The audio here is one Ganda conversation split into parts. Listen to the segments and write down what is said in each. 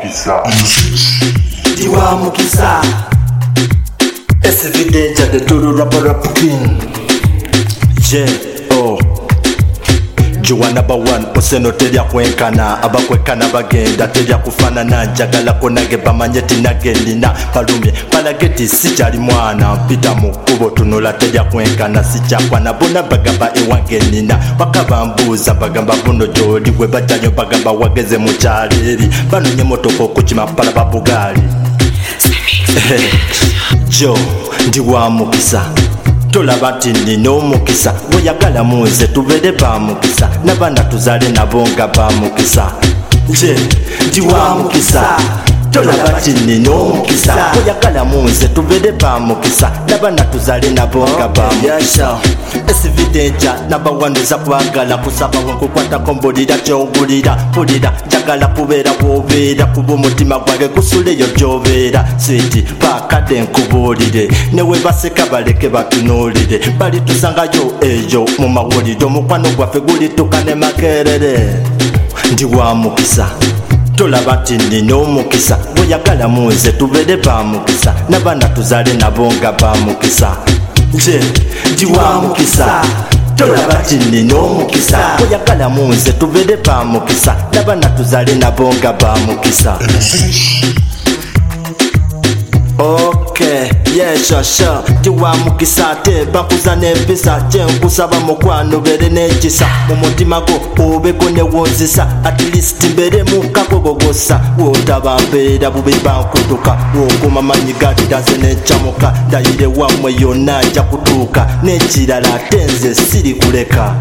mukisa Diwa mukisa It's evident that the total rap king J.O. Juwa number one oseno terya kwenkana abakwekana bagenda terya kufanana njagala konage bamanyeti nagendina palumye palageti sikyali mwana mpita mu kkubo tunula terya kwenkana sikyakwana bona bagamba ewangenina bakabambuuza bagamba buno gyoli gwe bajjanyo bagamba wageze mu kyaleeri banonye motoka okukima pala babugaali Jo ndi wa mukisa tolaba nti nina omukisa bweyagala munze tubeere bamukisa n'abaana tuzaale nabo nga bamukisa nze ndi wa mukisa tolaba nti nina omukisa bweyagala munze tubeere bamukisa n'abaana tuzaale nabo nga bamukisa esividenja nabawanuza kwagala kusabawo nkukwatako mbulira kyogulira mpulira njagala kubeera bwobeera kuba omutima gwange gusuleyo gyobeera switi paakadde nkubuulire newe baseka baleke batunuulire balitusangayo eyo mu mawulire omukwano gwaffe gulituka ne makerere ndi wa mukisa tolaba nti nina omukisa bweyagala munze tubeere bamukisa n'abaana tuzaale nabo nga bamukisa nze ndi wa mukisa tolaba nti nina omukisa bweyagala munze tubeere bamukisa n'abaana tuzaale nabo nga bamukisa Okay, yeah, sure Tiwa mukisa ate bakuza n'empisa kyenkusaba mukwano bere n'ekisa mu mutima gwo obeko newonzisa at least mbere mukagogogosa wotaba mbeera bubi bankutuka wokuma manyi gatidaze n'ekyamuka ndayire wamwe yonna ajja kutuuka n'ekirala ate nze siri kuleka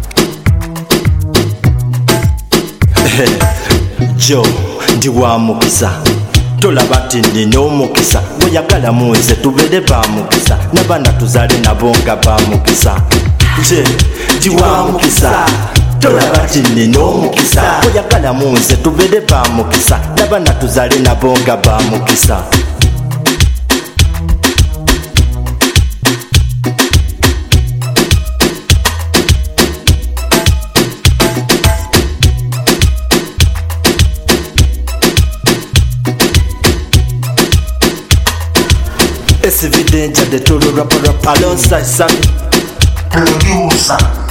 Jo ndi wa mukisa tolaba nti nina omukisa bweyagala munze tubeere bamukisa n'abaana tuzaale nabo nga bamukisa nze ndi wa mukisa tolaba nti nina omukisa bweyagala munze tubeere bamukisa n'abaana tuzaale nabo nga bamukisa It's evident that the total rap alongside Sammy producer